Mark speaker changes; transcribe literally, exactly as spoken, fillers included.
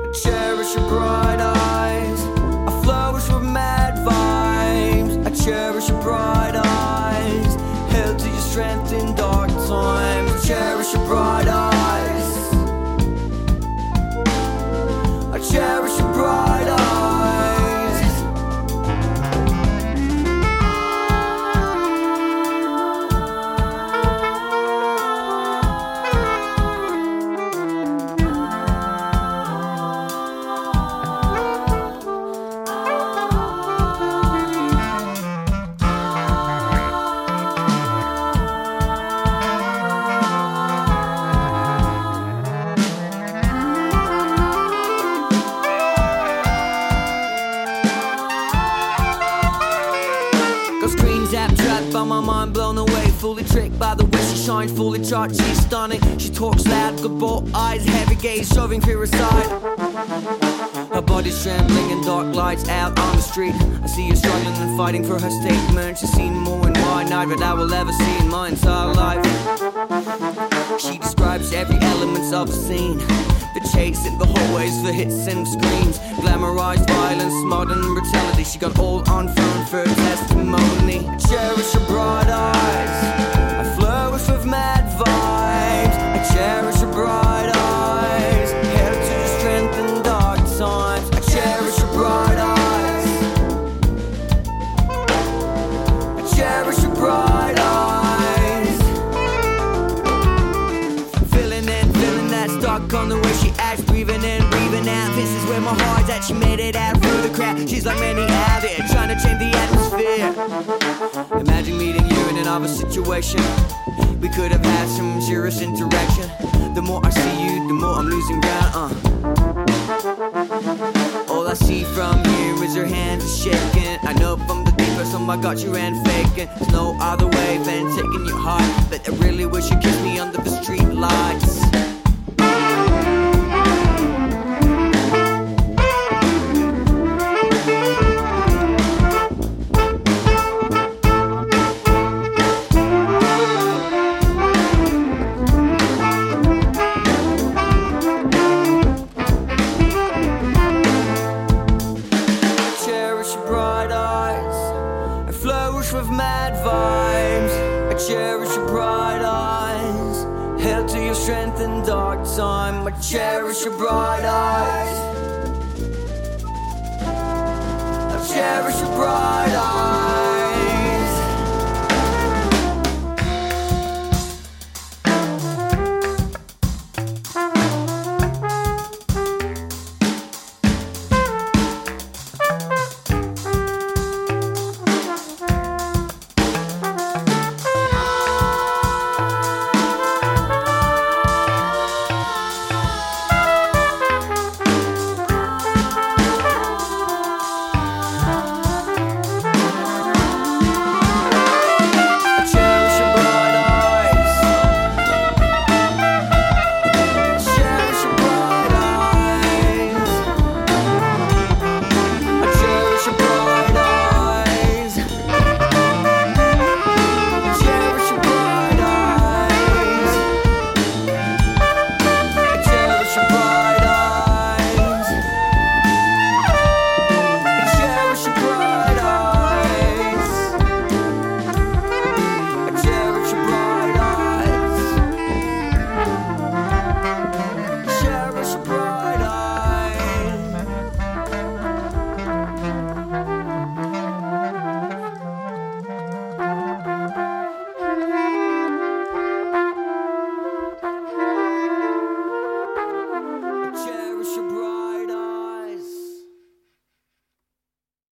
Speaker 1: cherish your bright eyes. I flourish with mad vibes. I cherish your bright eyes. Held to your strength in dark times. I cherish your bright eyes. I cherish your bright eyes. By my mind blown away, fully tricked by the way she shines, fully charged, she's stunning. She talks loud, good bold eyes, heavy gaze, shoving fear aside. Her body's trembling in dark lights out on the street. I see her struggling and fighting for her statement. She's seen more in one night than I will ever see in my entire life. She describes every element of the scene, the chase in the hallways, the hits and screams, glamorized violence, modern brutality. She got all on film for testimony. I cherish her bright eyes. I flourish with mad vibes. I cherish her bright eyes. Held to your strength in dark times. I cherish her bright eyes. I cherish her bright eyes. Feeling in, feeling that stuck on the way she acts, breathing in, breathing out. This is where my heart's at. She made it out through the crowd. She's like many out there, trying to change the atmosphere. Imagine meeting you in another situation. We could have had some serious interaction. The more I see you, the more I'm losing ground. Uh. All I see from you is your hands are shaking. I know from the deepest, oh my God, you ran faking. There's no other way than taking your heart, but I really wish you kissed me under the street lights. With mad vibes, I cherish your bright eyes. Held to your strength in dark time. I cherish your bright eyes. I cherish your bright eyes.